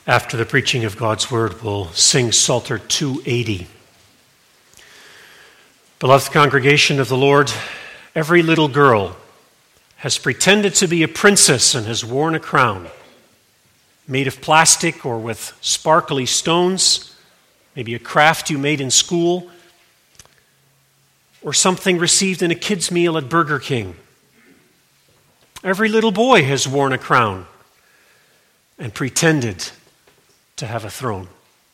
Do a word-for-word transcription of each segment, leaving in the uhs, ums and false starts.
After the preaching of God's Word, we'll sing Psalter two eighty. Beloved congregation of the Lord, every little girl has pretended to be a princess and has worn a crown, made of plastic or with sparkly stones, maybe a craft you made in school, or something received in a kid's meal at Burger King. Every little boy has worn a crown and pretended to have a throne.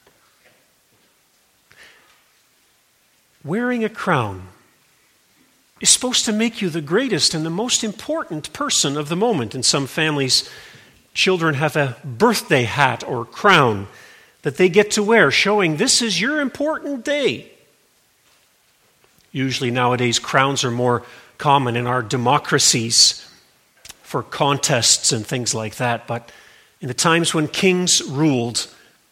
Wearing a crown is supposed to make you the greatest and the most important person of the moment. In some families, children have a birthday hat or crown that they get to wear, showing this is your important day. Usually nowadays, crowns are more common in our democracies for contests and things like that, but in the times when kings ruled,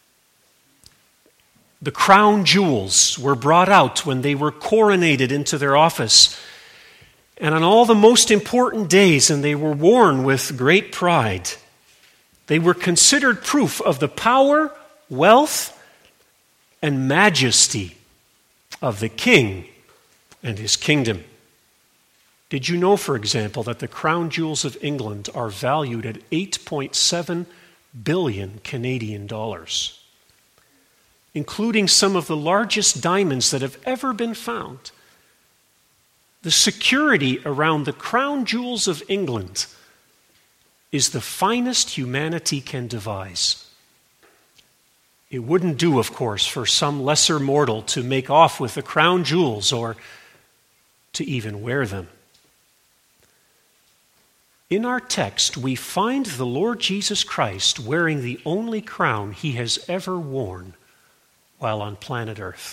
the crown jewels were brought out when they were coronated into their office. And on all the most important days, and they were worn with great pride, they were considered proof of the power, wealth, and majesty of the king and his kingdom. Did you know, for example, that the crown jewels of England are valued at eight point seven billion Canadian dollars, including some of the largest diamonds that have ever been found? The security around the crown jewels of England is the finest humanity can devise. It wouldn't do, of course, for some lesser mortal to make off with the crown jewels or to even wear them. In our text, we find the Lord Jesus Christ wearing the only crown he has ever worn while on planet Earth.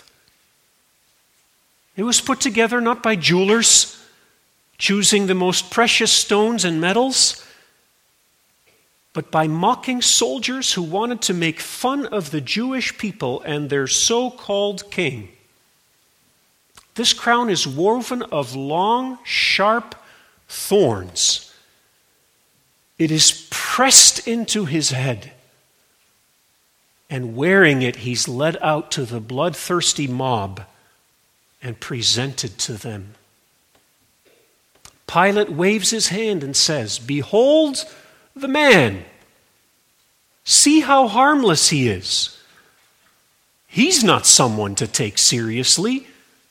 It was put together not by jewelers choosing the most precious stones and metals, but by mocking soldiers who wanted to make fun of the Jewish people and their so-called king. This crown is woven of long, sharp thorns. It is pressed into his head, and wearing it, he's led out to the bloodthirsty mob and presented to them. Pilate waves his hand and says, "Behold the man. See how harmless he is. He's not someone to take seriously.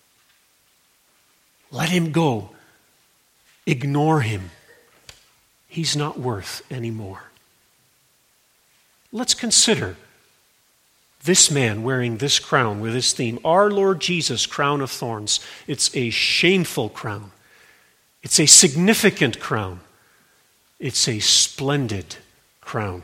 Let him go. Ignore him. He's not worth any more." Let's consider this man wearing this crown with this theme, Our Lord Jesus, crown of thorns. It's a shameful crown. It's a significant crown. It's a splendid crown.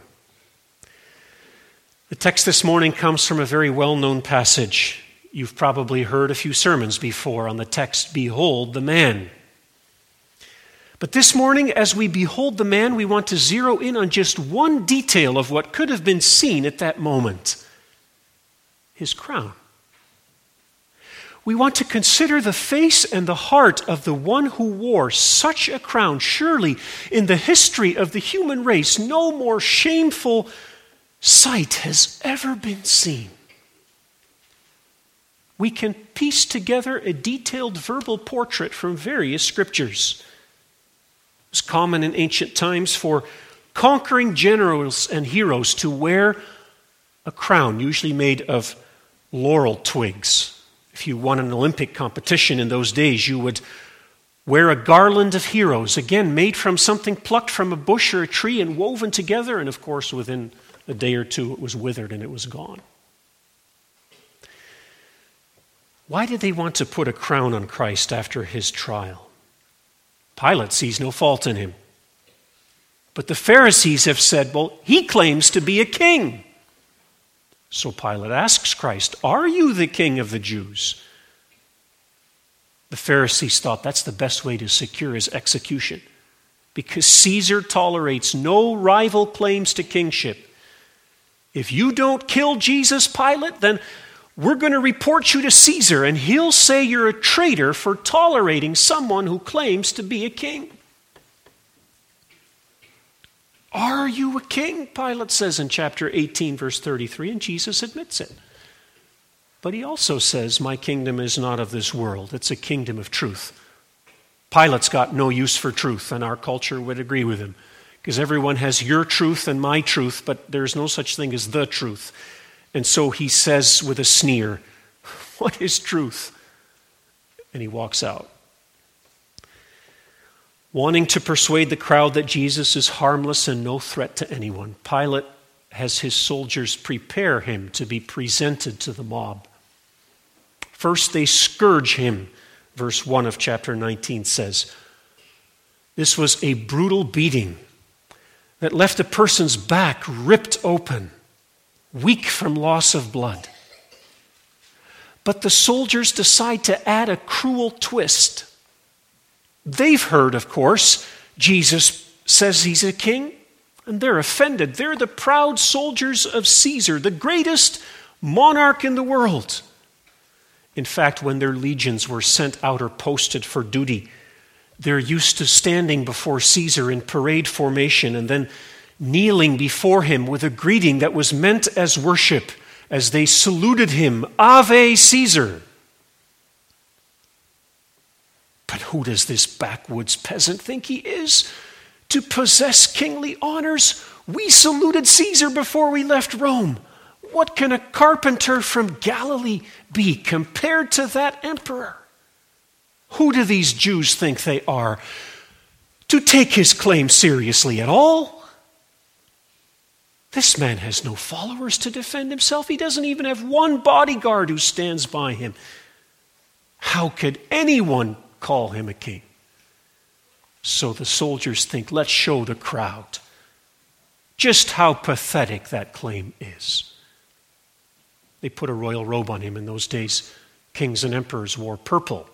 The text this morning comes from a very well-known passage. You've probably heard a few sermons before on the text, Behold the man. But this morning, as we behold the man, we want to zero in on just one detail of what could have been seen at that moment: his crown. We want to consider the face and the heart of the one who wore such a crown. Surely, in the history of the human race, no more shameful sight has ever been seen. We can piece together a detailed verbal portrait from various scriptures. It was common in ancient times for conquering generals and heroes to wear a crown, usually made of laurel twigs. If you won an Olympic competition in those days, you would wear a garland of heroes, again, made from something plucked from a bush or a tree and woven together, and of course, within a day or two, it was withered and it was gone. Why did they want to put a crown on Christ after his trial? Pilate sees no fault in him. But the Pharisees have said, well, he claims to be a king. So Pilate asks Christ, "Are you the king of the Jews?" The Pharisees thought that's the best way to secure his execution, because Caesar tolerates no rival claims to kingship. If you don't kill Jesus, Pilate, then we're going to report you to Caesar, and he'll say you're a traitor for tolerating someone who claims to be a king. Are you a king? Pilate says in chapter eighteen, verse thirty-three, and Jesus admits it. But he also says, my kingdom is not of this world. It's a kingdom of truth. Pilate's got no use for truth, and our culture would agree with him, because everyone has your truth and my truth, but there's no such thing as the truth. And so he says with a sneer, what is truth? And he walks out. Wanting to persuade the crowd that Jesus is harmless and no threat to anyone, Pilate has his soldiers prepare him to be presented to the mob. First, they scourge him, verse one of chapter nineteen says. This was a brutal beating that left a person's back ripped open, weak from loss of blood. But the soldiers decide to add a cruel twist. They've heard, of course, Jesus says he's a king, and they're offended. They're the proud soldiers of Caesar, the greatest monarch in the world. In fact, when their legions were sent out or posted for duty, they're used to standing before Caesar in parade formation and then kneeling before him with a greeting that was meant as worship as they saluted him, Ave Caesar. But who does this backwoods peasant think he is to possess kingly honors? We saluted Caesar before we left Rome. What can a carpenter from Galilee be compared to that emperor? Who do these Jews think they are to take his claim seriously at all? This man has no followers to defend himself. He doesn't even have one bodyguard who stands by him. How could anyone call him a king? So the soldiers think, let's show the crowd just how pathetic that claim is. They put a royal robe on him. In those days, kings and emperors wore purple.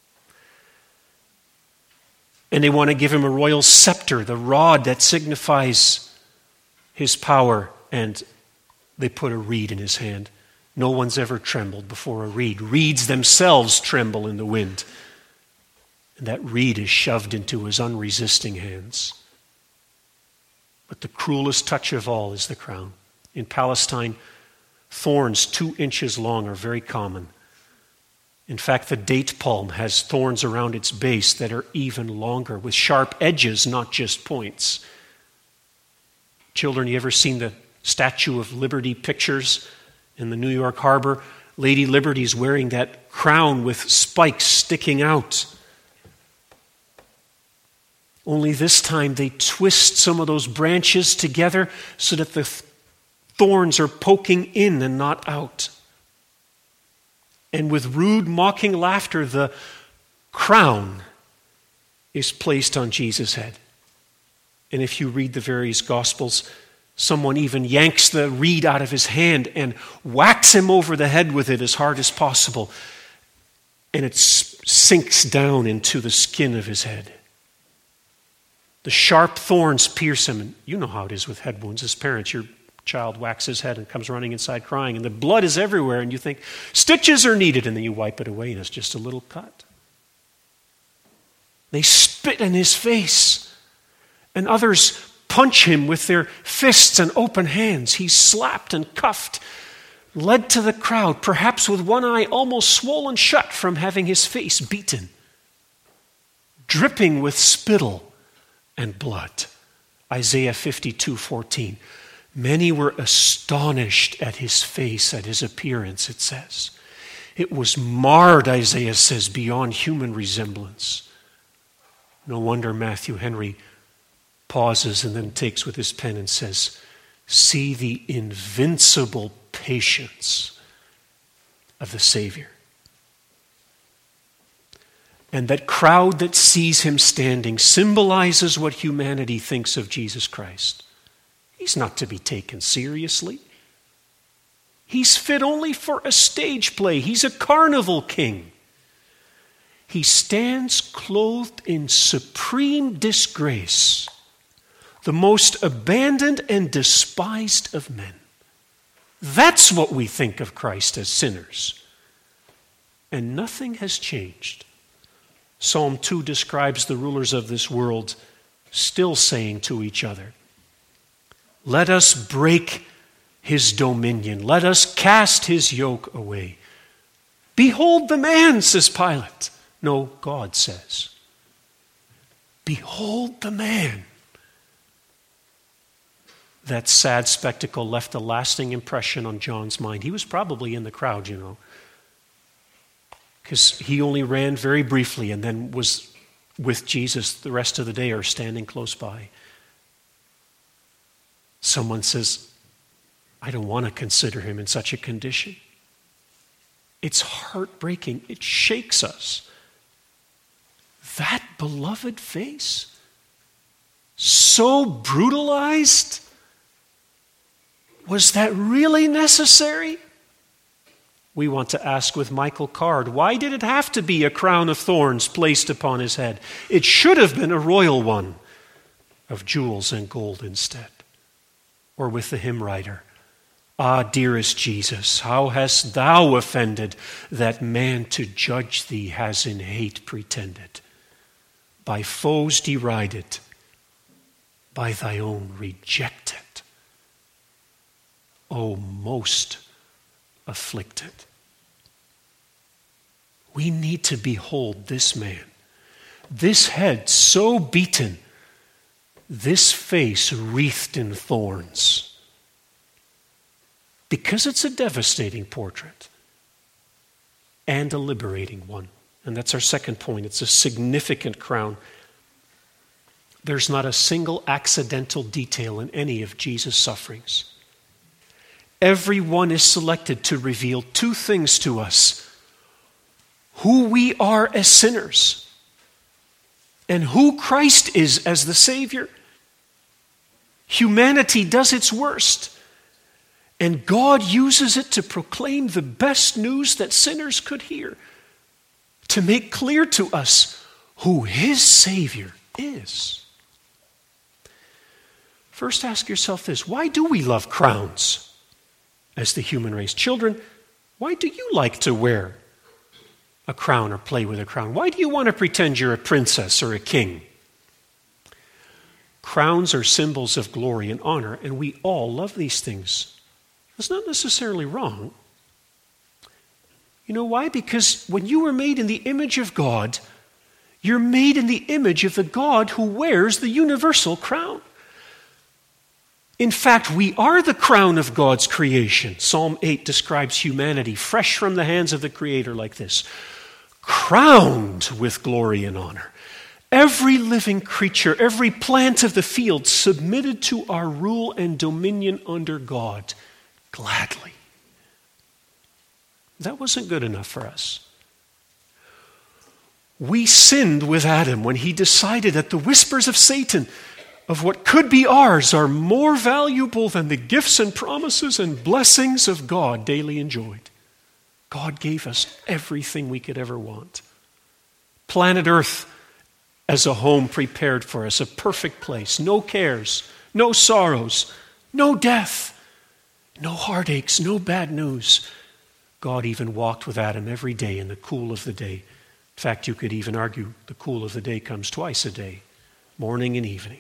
And they want to give him a royal scepter, the rod that signifies his power. And they put a reed in his hand. No one's ever trembled before a reed. Reeds themselves tremble in the wind. And that reed is shoved into his unresisting hands. But the cruelest touch of all is the crown. In Palestine, thorns two inches long are very common. In fact, the date palm has thorns around its base that are even longer, with sharp edges, not just points. Children, you ever seen the Statue of Liberty pictures in the New York Harbor? Lady Liberty's wearing that crown with spikes sticking out. Only this time they twist some of those branches together so that the th- thorns are poking in and not out. And with rude, mocking laughter, the crown is placed on Jesus' head. And if you read the various Gospels, someone even yanks the reed out of his hand and whacks him over the head with it as hard as possible. And it sinks down into the skin of his head. The sharp thorns pierce him. And you know how it is with head wounds. As parents, your child whacks his head and comes running inside crying. And the blood is everywhere. And you think, stitches are needed. And then you wipe it away and it's just a little cut. They spit in his face. And others punch him with their fists and open hands. He's slapped and cuffed, led to the crowd, perhaps with one eye almost swollen shut from having his face beaten, dripping with spittle and blood. Isaiah fifty-two fourteen. Many were astonished at his face, at his appearance, it says. It was marred, Isaiah says, beyond human resemblance. No wonder Matthew Henry pauses and then takes with his pen and says, see the invincible patience of the Savior. And that crowd that sees him standing symbolizes what humanity thinks of Jesus Christ. He's not to be taken seriously. He's fit only for a stage play. He's a carnival king. He stands clothed in supreme disgrace, the most abandoned and despised of men. That's what we think of Christ as sinners. And nothing has changed. Psalm two describes the rulers of this world still saying to each other, Let us break his dominion. Let us cast his yoke away. Behold the man, says Pilate. No, God says. Behold the man. That sad spectacle left a lasting impression on John's mind. He was probably in the crowd, you know, because he only ran very briefly and then was with Jesus the rest of the day or standing close by. Someone says, I don't want to consider him in such a condition. It's heartbreaking. It shakes us. That beloved face, so brutalized, was that really necessary? We want to ask with Michael Card, why did it have to be a crown of thorns placed upon his head? It should have been a royal one of jewels and gold instead. Or with the hymn writer, ah, dearest Jesus, how hast thou offended that man to judge thee has in hate pretended, by foes derided, by thy own rejected, O most afflicted. We need to behold this man, this head so beaten, this face wreathed in thorns, because it's a devastating portrait and a liberating one. And that's our second point. It's a significant crown. There's not a single accidental detail in any of Jesus' sufferings. Every one is selected to reveal two things to us: who we are as sinners and who Christ is as the Savior. Humanity does its worst, and God uses it to proclaim the best news that sinners could hear, to make clear to us who his Savior is. First, ask yourself this: why do we love crowns as the human race? Children, why do you like to wear a crown or play with a crown? Why do you want to pretend you're a princess or a king? Crowns are symbols of glory and honor, and we all love these things. It's not necessarily wrong. You know why? Because when you were made in the image of God, you're made in the image of the God who wears the universal crown. In fact, we are the crown of God's creation. Psalm eight describes humanity fresh from the hands of the Creator like this: crowned with glory and honor. Every living creature, every plant of the field submitted to our rule and dominion under God gladly. That wasn't good enough for us. We sinned with Adam when he decided that the whispers of Satan of what could be ours are more valuable than the gifts and promises and blessings of God daily enjoyed. God gave us everything we could ever want. Planet Earth as a home prepared for us, a perfect place, no cares, no sorrows, no death, no heartaches, no bad news. God even walked with Adam every day in the cool of the day. In fact, you could even argue the cool of the day comes twice a day, morning and evening.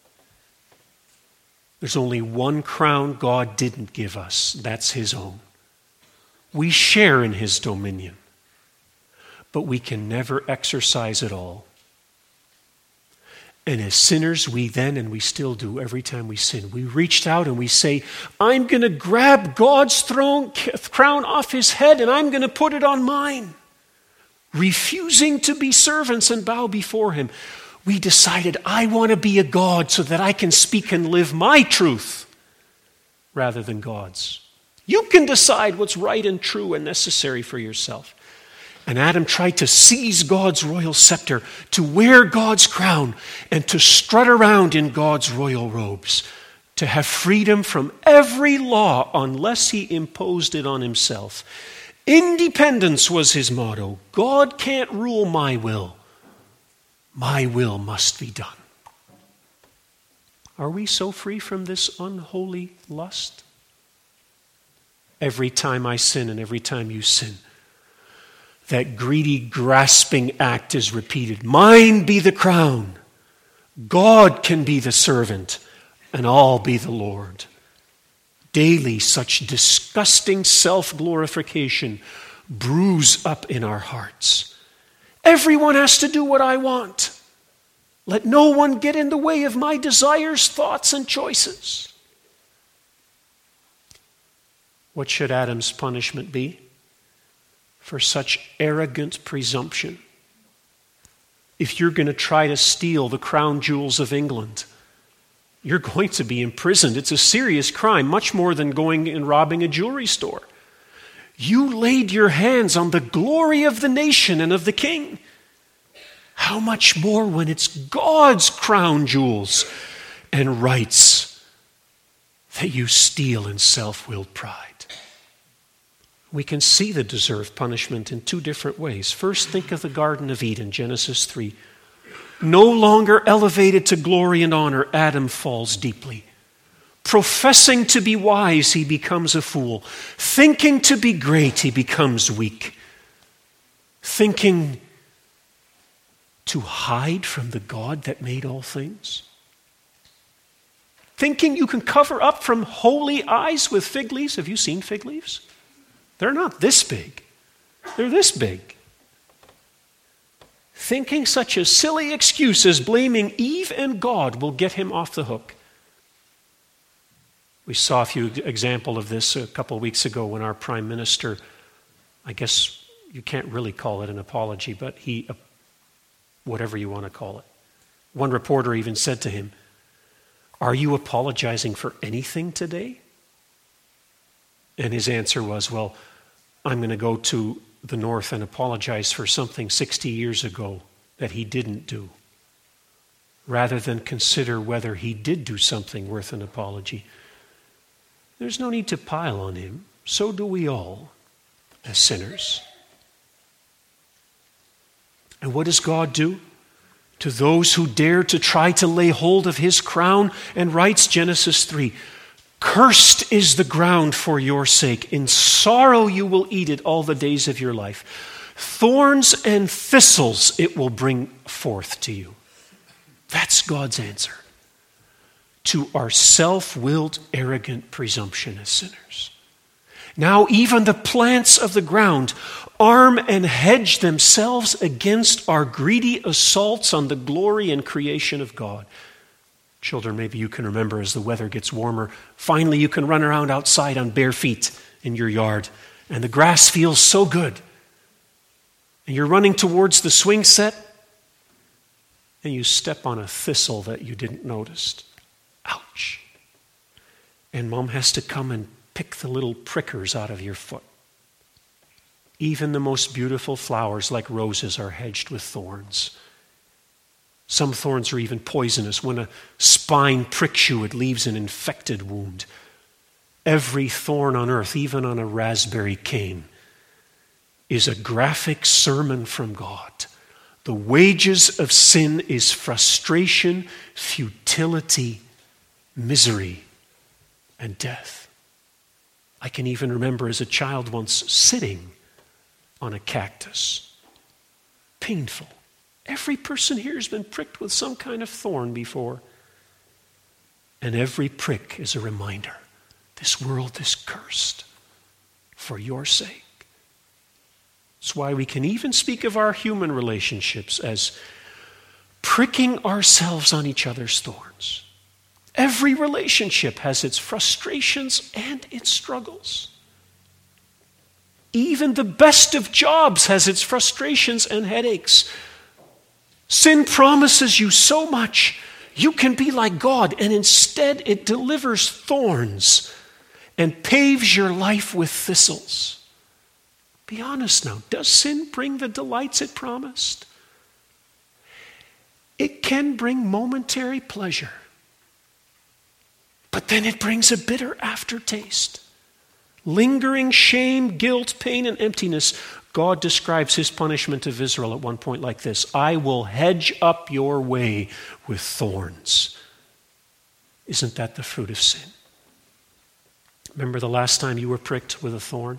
There's only one crown God didn't give us. That's his own. We share in his dominion, but we can never exercise it all. And as sinners, we then, and we still do every time we sin, we reached out and we say, I'm going to grab God's throne crown off his head and I'm going to put it on mine. Refusing to be servants and bow before him, we decided, I want to be a God so that I can speak and live my truth rather than God's. You can decide what's right and true and necessary for yourself. And Adam tried to seize God's royal scepter, to wear God's crown, and to strut around in God's royal robes, to have freedom from every law unless he imposed it on himself. Independence was his motto. God can't rule my will. My will must be done. Are we so free from this unholy lust? Every time I sin and every time you sin, that greedy, grasping act is repeated. Mine be the crown. God can be the servant. and all be the Lord. Daily, such disgusting self-glorification brews up in our hearts. Everyone has to do what I want. Let no one get in the way of my desires, thoughts, and choices. What should Adam's punishment be for such arrogant presumption? If you're going to try to steal the crown jewels of England, you're going to be imprisoned. It's a serious crime, much more than going and robbing a jewelry store. You laid your hands on the glory of the nation and of the king. How much more when it's God's crown jewels and rights that you steal in self-willed pride? We can see the deserved punishment in two different ways. First, think of the Garden of Eden, Genesis three. No longer elevated to glory and honor, Adam falls deeply. Professing to be wise, he becomes a fool. Thinking to be great, he becomes weak. Thinking to hide from the God that made all things. Thinking you can cover up from holy eyes with fig leaves. Have you seen fig leaves? They're not this big. They're this big. Thinking such a silly excuse as blaming Eve and God will get him off the hook. We saw a few examples of this a couple of weeks ago when our prime minister, I guess you can't really call it an apology, but he, whatever you want to call it. One reporter even said to him, "Are you apologizing for anything today?" And his answer was, "Well, I'm going to go to the north and apologize for something sixty years ago that he didn't do, rather than consider whether he did do something worth an apology." There's no need to pile on him. So do we all as sinners. And what does God do to those who dare to try to lay hold of his crown and rights? Genesis three. Cursed is the ground for your sake. In sorrow you will eat it all the days of your life. Thorns and thistles it will bring forth to you. That's God's answer to our self-willed, arrogant presumption as sinners. Now even the plants of the ground arm and hedge themselves against our greedy assaults on the glory and creation of God. Children, maybe you can remember as the weather gets warmer, finally you can run around outside on bare feet in your yard, and the grass feels so good. And you're running towards the swing set, and you step on a thistle that you didn't notice. Ouch. And Mom has to come and pick the little prickers out of your foot. Even the most beautiful flowers like roses are hedged with thorns. Some thorns are even poisonous. When a spine pricks you, it leaves an infected wound. Every thorn on earth, even on a raspberry cane, is a graphic sermon from God. The wages of sin is frustration, futility, misery, and death. I can even remember as a child once sitting on a cactus. Painful. Every person here has been pricked with some kind of thorn before. And every prick is a reminder. This world is cursed for your sake. That's why we can even speak of our human relationships as pricking ourselves on each other's thorns. Every relationship has its frustrations and its struggles. Even the best of jobs has its frustrations and headaches. Sin promises you so much. You can be like God, and instead it delivers thorns and paves your life with thistles. Be honest now. Does sin bring the delights it promised? It can bring momentary pleasure, but then it brings a bitter aftertaste. Lingering shame, guilt, pain, and emptiness. God describes his punishment of Israel at one point like this: I will hedge up your way with thorns. Isn't that the fruit of sin? Remember the last time you were pricked with a thorn?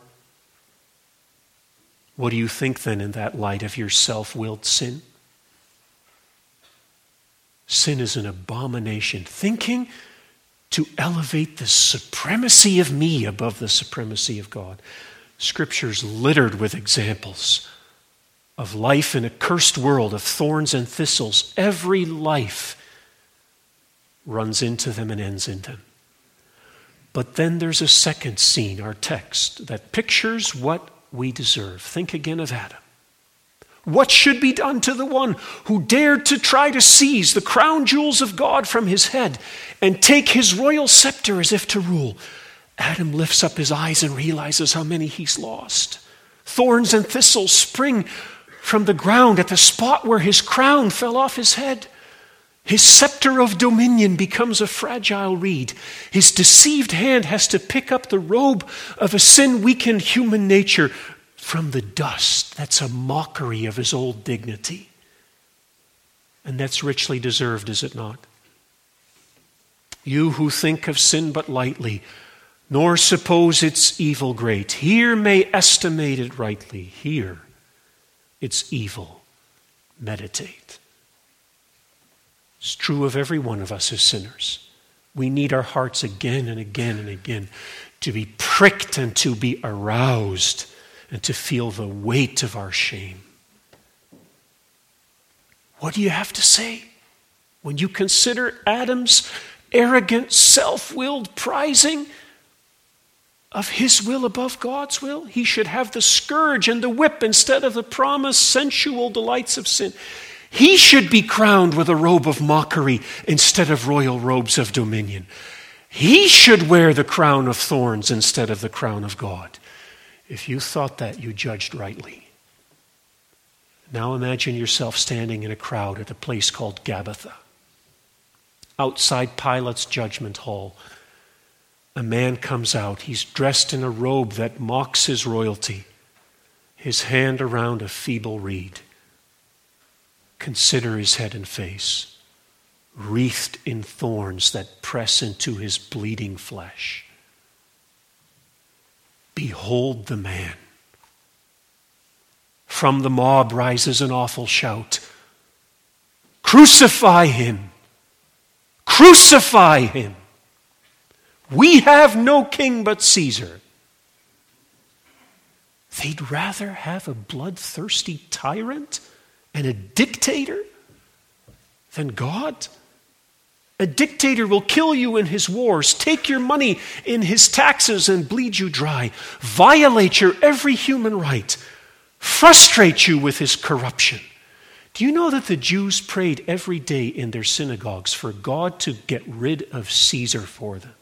What do you think then in that light of your self-willed sin? Sin is an abomination. Thinking to elevate the supremacy of me above the supremacy of God. Scripture's littered with examples of life in a cursed world of thorns and thistles. Every life runs into them and ends in them. But then there's a second scene, our text, that pictures what we deserve. Think again of Adam. What should be done to the one who dared to try to seize the crown jewels of God from his head and take his royal scepter as if to rule? Adam lifts up his eyes and realizes how many he's lost. Thorns and thistles spring from the ground at the spot where his crown fell off his head. His scepter of dominion becomes a fragile reed. His deceived hand has to pick up the robe of a sin-weakened human nature from the dust. That's a mockery of his old dignity. And that's richly deserved, is it not? You who think of sin but lightly, nor suppose its evil great, here may estimate it rightly. Here its evil meditate. It's true of every one of us as sinners. We need our hearts again and again and again to be pricked and to be aroused and to feel the weight of our shame. What do you have to say when you consider Adam's arrogant, self-willed prizing of his will above God's will? He should have the scourge and the whip instead of the promised sensual delights of sin. He should be crowned with a robe of mockery instead of royal robes of dominion. He should wear the crown of thorns instead of the crown of God. If you thought that, you judged rightly. Now imagine yourself standing in a crowd at a place called Gabbatha. Outside Pilate's judgment hall, a man comes out. He's dressed in a robe that mocks his royalty, his hand around a feeble reed. Consider his head and face, wreathed in thorns that press into his bleeding flesh. Behold the man. From the mob rises an awful shout. Crucify him! Crucify him! We have no king but Caesar. They'd rather have a bloodthirsty tyrant and a dictator than God? A dictator will kill you in his wars, take your money in his taxes and bleed you dry, violate your every human right, frustrate you with his corruption. Do you know that the Jews prayed every day in their synagogues for God to get rid of Caesar for them?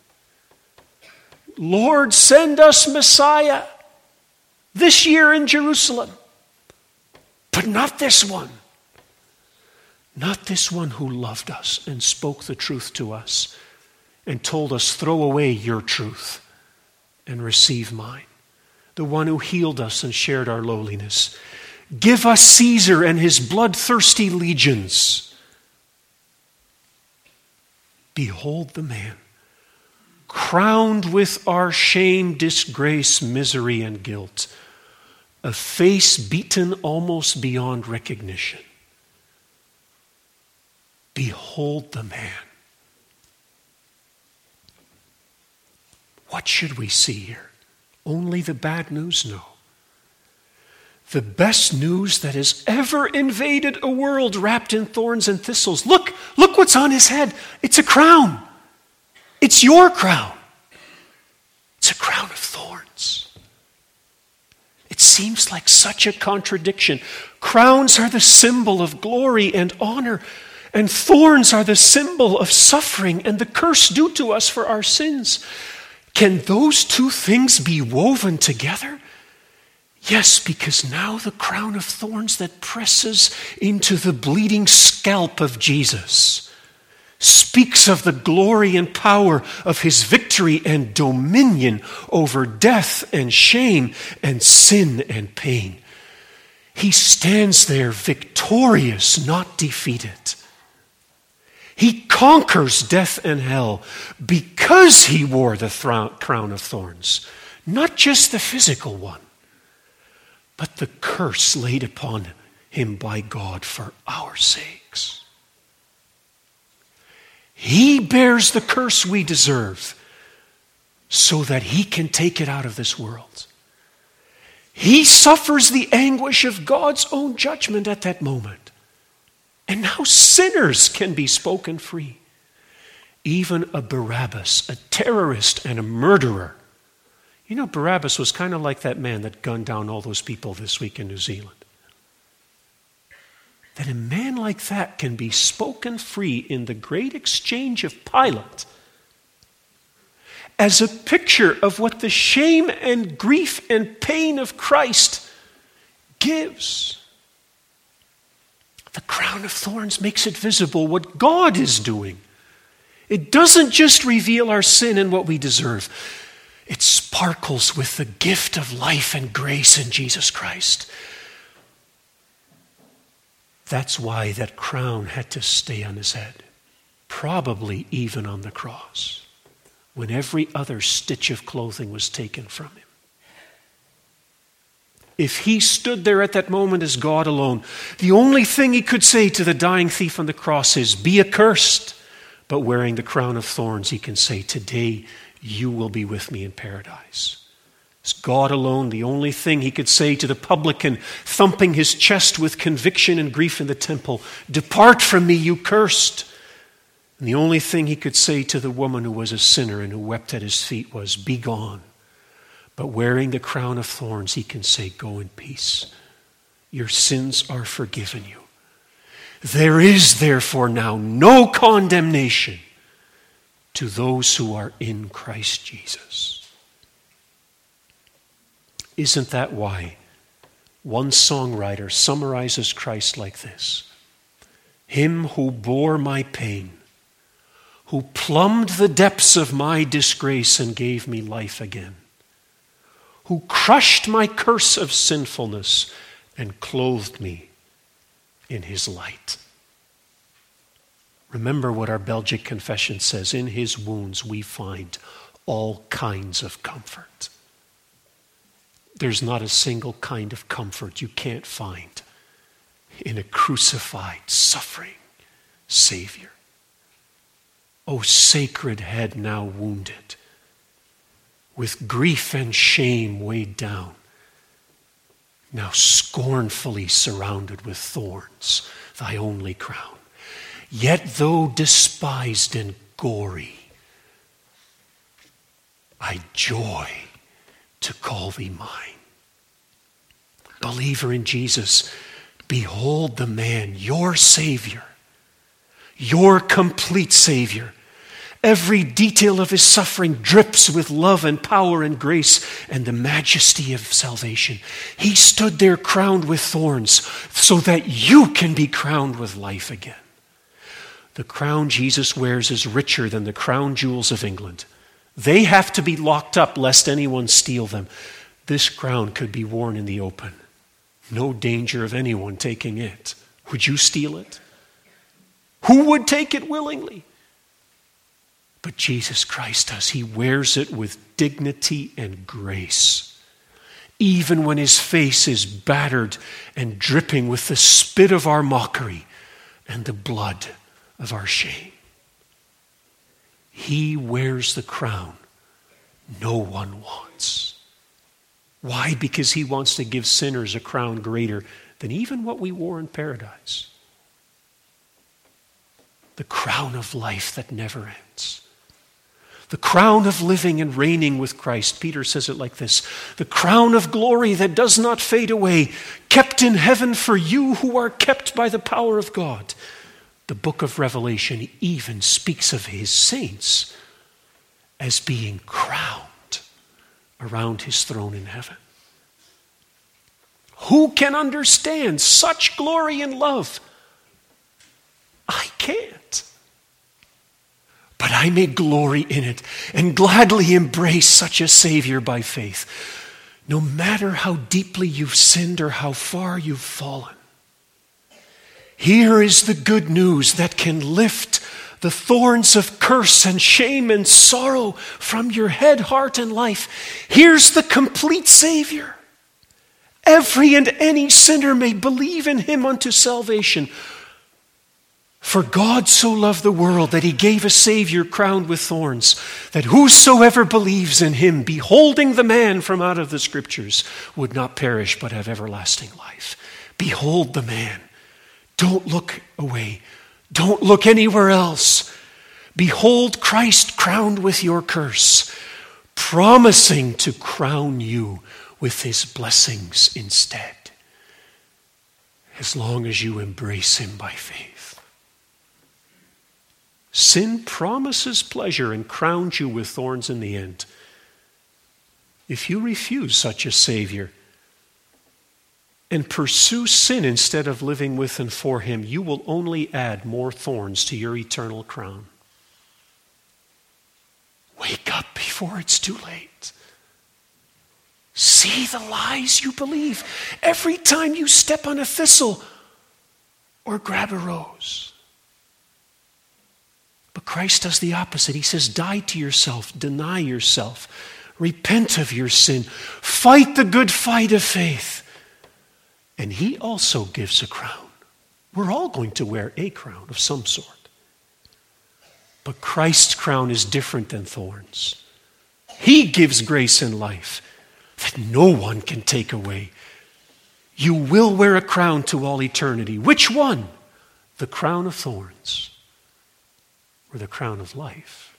Lord, send us Messiah this year in Jerusalem. But not this one. Not this one who loved us and spoke the truth to us and told us, throw away your truth and receive mine. The one who healed us and shared our lowliness. Give us Caesar and his bloodthirsty legions. Behold the man, crowned with our shame, disgrace, misery, and guilt. A face beaten almost beyond recognition. Behold the man. What should we see here? Only the bad news? No. The best news that has ever invaded a world wrapped in thorns and thistles. Look, look what's on his head. It's a crown. It's your crown. It's a crown of thorns. It seems like such a contradiction. Crowns are the symbol of glory and honor, and thorns are the symbol of suffering and the curse due to us for our sins. Can those two things be woven together? Yes, because now the crown of thorns that presses into the bleeding scalp of Jesus speaks of the glory and power of his victory and dominion over death and shame and sin and pain. He stands there victorious, not defeated. He conquers death and hell because he wore the thro- crown of thorns, not just the physical one, but the curse laid upon him by God for our sakes. He bears the curse we deserve so that he can take it out of this world. He suffers the anguish of God's own judgment at that moment. And now sinners can be spoken free. Even a Barabbas, a terrorist and a murderer. You know, Barabbas was kind of like that man that gunned down all those people this week in New Zealand. That a man like that can be spoken free in the great exchange of Pilate as a picture of what the shame and grief and pain of Christ gives. The crown of thorns makes it visible what God is doing. It doesn't just reveal our sin and what we deserve. It sparkles with the gift of life and grace in Jesus Christ. That's why that crown had to stay on his head, probably even on the cross, when every other stitch of clothing was taken from him. If he stood there at that moment as God alone, the only thing he could say to the dying thief on the cross is, "Be accursed." But wearing the crown of thorns, he can say, "Today you will be with me in paradise." It's God alone, the only thing he could say to the publican, thumping his chest with conviction and grief in the temple, "Depart from me, you cursed." And the only thing he could say to the woman who was a sinner and who wept at his feet was, "Be gone." But wearing the crown of thorns, he can say, "Go in peace. Your sins are forgiven you. There is therefore now no condemnation to those who are in Christ Jesus." Isn't that why one songwriter summarizes Christ like this? "Him who bore my pain, who plumbed the depths of my disgrace and gave me life again, who crushed my curse of sinfulness and clothed me in his light." Remember what our Belgic confession says, "In his wounds we find all kinds of comfort." There's not a single kind of comfort you can't find in a crucified, suffering Savior. O sacred head now wounded, with grief and shame weighed down, now scornfully surrounded with thorns, thy only crown. Yet though despised and gory, I joy to call thee mine. Believer in Jesus, behold the man, your Savior, your complete Savior. Every detail of his suffering drips with love and power and grace and the majesty of salvation. He stood there crowned with thorns so that you can be crowned with life again. The crown Jesus wears is richer than the crown jewels of England. They have to be locked up lest anyone steal them. This crown could be worn in the open. No danger of anyone taking it. Would you steal it? Who would take it willingly? But Jesus Christ does. He wears it with dignity and grace. Even when his face is battered and dripping with the spit of our mockery and the blood of our shame. He wears the crown no one wants. Why? Because he wants to give sinners a crown greater than even what we wore in paradise. The crown of life that never ends. The crown of living and reigning with Christ. Peter says it like this: the crown of glory that does not fade away, kept in heaven for you who are kept by the power of God. The book of Revelation even speaks of his saints as being crowned around his throne in heaven. Who can understand such glory and love? I can't. But I may glory in it and gladly embrace such a Savior by faith, no matter how deeply you've sinned or how far you've fallen. Here is the good news that can lift the thorns of curse and shame and sorrow from your head, heart, and life. Here's the complete Savior. Every and any sinner may believe in him unto salvation. For God so loved the world that he gave a Savior crowned with thorns, that whosoever believes in him, beholding the man from out of the Scriptures, would not perish but have everlasting life. Behold the man. Don't look away. Don't look anywhere else. Behold Christ crowned with your curse, promising to crown you with his blessings instead, as long as you embrace him by faith. Sin promises pleasure and crowns you with thorns in the end. If you refuse such a Savior and pursue sin instead of living with and for him, you will only add more thorns to your eternal crown. Wake up before it's too late. See the lies you believe every time you step on a thistle or grab a rose. But Christ does the opposite. He says, die to yourself, deny yourself, repent of your sin, fight the good fight of faith. And he also gives a crown. We're all going to wear a crown of some sort. But Christ's crown is different than thorns. He gives grace and life that no one can take away. You will wear a crown to all eternity. Which one? The crown of thorns or the crown of life?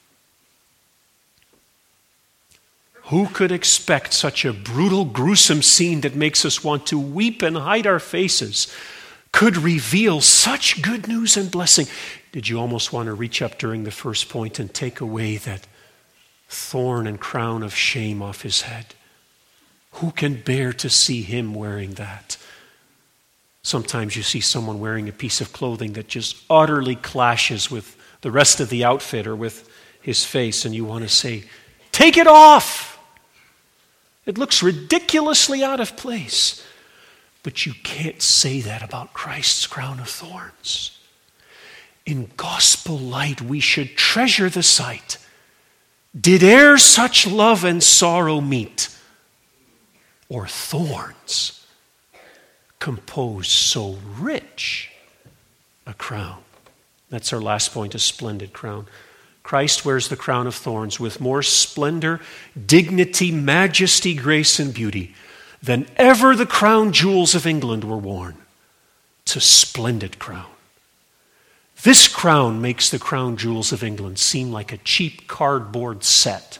Who could expect such a brutal, gruesome scene that makes us want to weep and hide our faces could reveal such good news and blessing? Did you almost want to reach up during the first point and take away that thorn and crown of shame off his head? Who can bear to see him wearing that? Sometimes you see someone wearing a piece of clothing that just utterly clashes with the rest of the outfit or with his face, and you want to say, take it off. It looks ridiculously out of place. But you can't say that about Christ's crown of thorns. In gospel light, we should treasure the sight. Did e'er such love and sorrow meet, or thorns compose so rich a crown? That's our last point, a splendid crown. Christ wears the crown of thorns with more splendor, dignity, majesty, grace, and beauty than ever the crown jewels of England were worn. It's a splendid crown. This crown makes the crown jewels of England seem like a cheap cardboard set.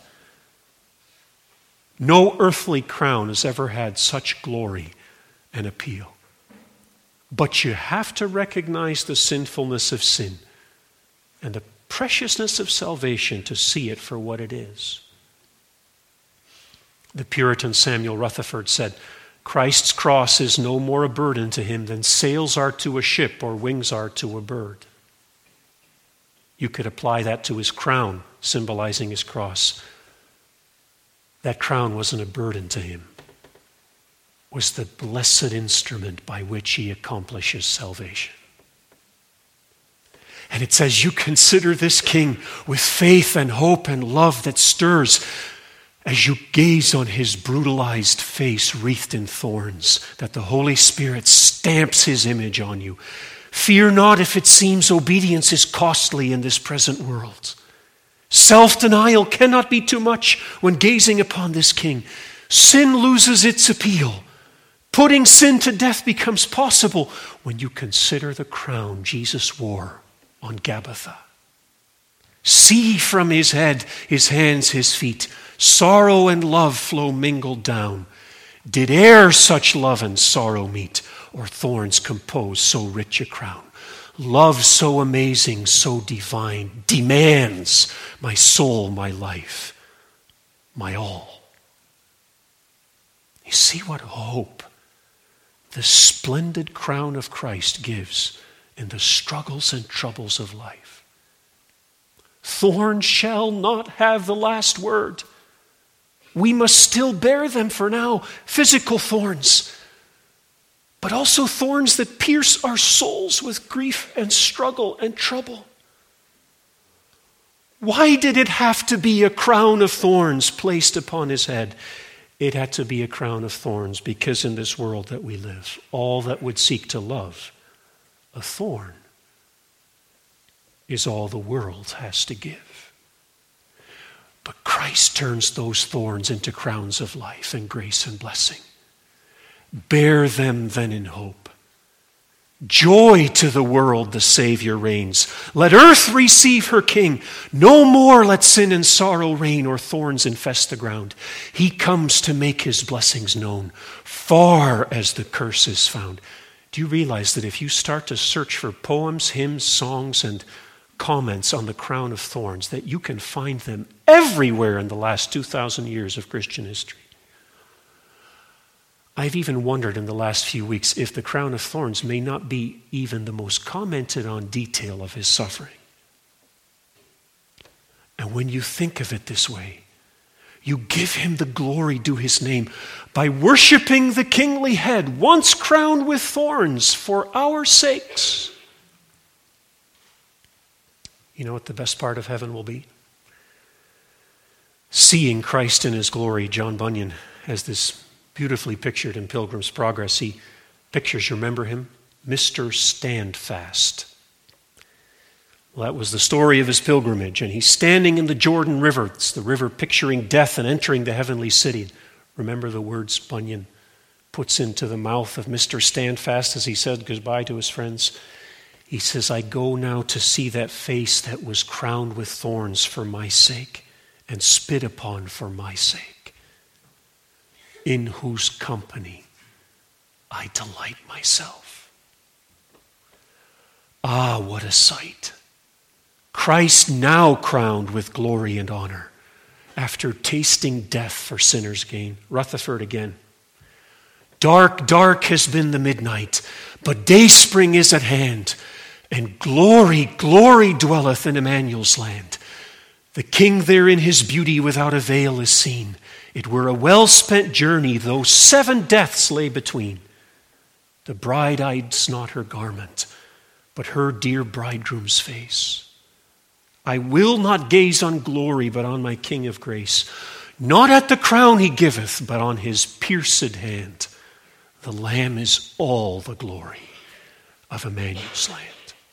No earthly crown has ever had such glory and appeal. But you have to recognize the sinfulness of sin and the preciousness of salvation to see it for what it is. The Puritan Samuel Rutherford said, Christ's cross is no more a burden to him than sails are to a ship or wings are to a bird. You could apply that to his crown, symbolizing his cross. That crown wasn't a burden to him. It was the blessed instrument by which he accomplishes salvation. And it says, you consider this king with faith and hope and love that stirs as you gaze on his brutalized face wreathed in thorns, that the Holy Spirit stamps his image on you. Fear not if it seems obedience is costly in this present world. Self-denial cannot be too much when gazing upon this king. Sin loses its appeal. Putting sin to death becomes possible when you consider the crown Jesus wore on Gabbatha. See from his head, his hands, his feet, sorrow and love flow mingled down. Did e'er such love and sorrow meet, or thorns compose so rich a crown? Love so amazing, so divine, demands my soul, my life, my all. You see what hope the splendid crown of Christ gives in the struggles and troubles of life. Thorns shall not have the last word. We must still bear them for now, physical thorns, but also thorns that pierce our souls with grief and struggle and trouble. Why did it have to be a crown of thorns placed upon his head? It had to be a crown of thorns because in this world that we live, all that would seek to love a thorn is all the world has to give. But Christ turns those thorns into crowns of life and grace and blessing. Bear them then in hope. Joy to the world, the Savior reigns. Let earth receive her King. No more let sin and sorrow reign or thorns infest the ground. He comes to make his blessings known, far as the curse is found. Do you realize that if you start to search for poems, hymns, songs, and comments on the crown of thorns, that you can find them everywhere in the last two thousand years of Christian history? I've even wondered in the last few weeks if the crown of thorns may not be even the most commented on detail of his suffering. And when you think of it this way, you give him the glory due his name by worshiping the kingly head, once crowned with thorns for our sakes. You know what the best part of heaven will be? Seeing Christ in his glory. John Bunyan has this beautifully pictured in Pilgrim's Progress. He pictures, you remember him? Mister Standfast. Well, that was the story of his pilgrimage. And he's standing in the Jordan River. It's the river picturing death and entering the heavenly city. Remember the words Bunyan puts into the mouth of Mister Standfast as he said goodbye to his friends. He says, I go now to see that face that was crowned with thorns for my sake and spit upon for my sake, in whose company I delight myself. Ah, what a sight. Christ now crowned with glory and honor after tasting death for sinners' gain. Rutherford again. Dark, dark has been the midnight, but dayspring is at hand, and glory, glory dwelleth in Emmanuel's land. The King there in his beauty without a veil is seen. It were a well-spent journey, though seven deaths lay between. The bride hides not her garment, but her dear bridegroom's face. I will not gaze on glory, but on my King of grace. Not at the crown he giveth, but on his pierced hand. The Lamb is all the glory of Emmanuel's land.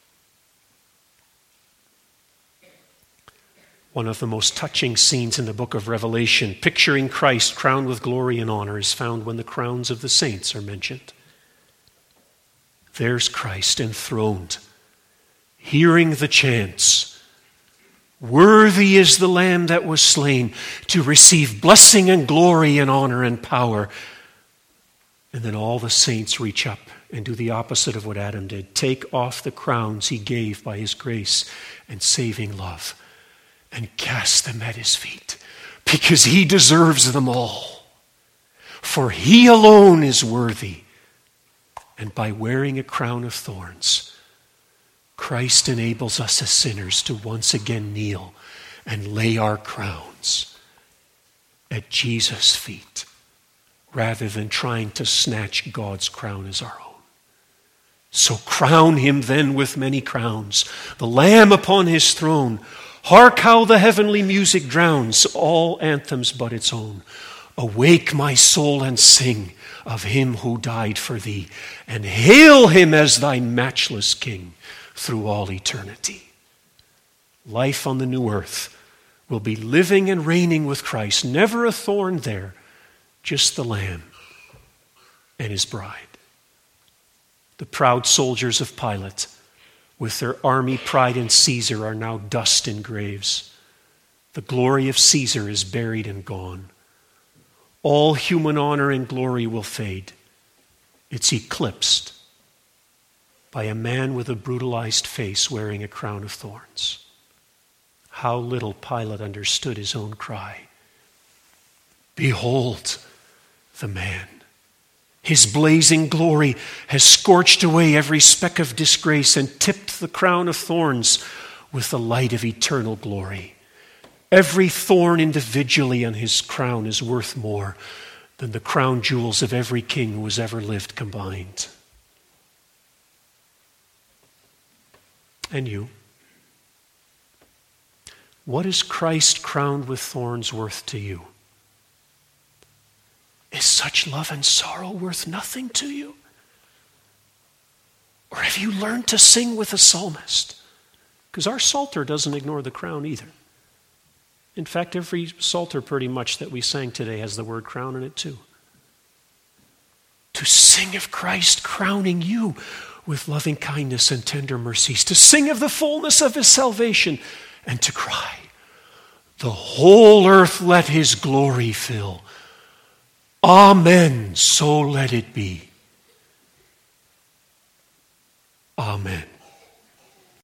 One of the most touching scenes in the book of Revelation, picturing Christ crowned with glory and honor, is found when the crowns of the saints are mentioned. There's Christ enthroned, hearing the chants, worthy is the Lamb that was slain to receive blessing and glory and honor and power. And then all the saints reach up and do the opposite of what Adam did. Take off the crowns he gave by his grace and saving love and cast them at his feet, because he deserves them all. For he alone is worthy. And by wearing a crown of thorns, Christ enables us as sinners to once again kneel and lay our crowns at Jesus' feet, rather than trying to snatch God's crown as our own. So crown him then with many crowns, the Lamb upon his throne. Hark how the heavenly music drowns all anthems but its own. Awake, my soul, and sing of him who died for thee, and hail him as thy matchless King through all eternity. Life on the new earth will be living and reigning with Christ. Never a thorn there, just the Lamb and his bride. The proud soldiers of Pilate, with their army pride in Caesar, are now dust in graves. The glory of Caesar is buried and gone. All human honor and glory will fade. It's eclipsed by a man with a brutalized face wearing a crown of thorns. How little Pilate understood his own cry. Behold the man. His blazing glory has scorched away every speck of disgrace and tipped the crown of thorns with the light of eternal glory. Every thorn individually on his crown is worth more than the crown jewels of every king who has ever lived combined. And you? What is Christ crowned with thorns worth to you? Is such love and sorrow worth nothing to you? Or have you learned to sing with the psalmist? Because our Psalter doesn't ignore the crown either. In fact, every Psalter pretty much that we sang today has the word crown in it too. To sing of Christ crowning you with loving kindness and tender mercies, to sing of the fullness of his salvation, and to cry, the whole earth let his glory fill. Amen, so let it be. Amen.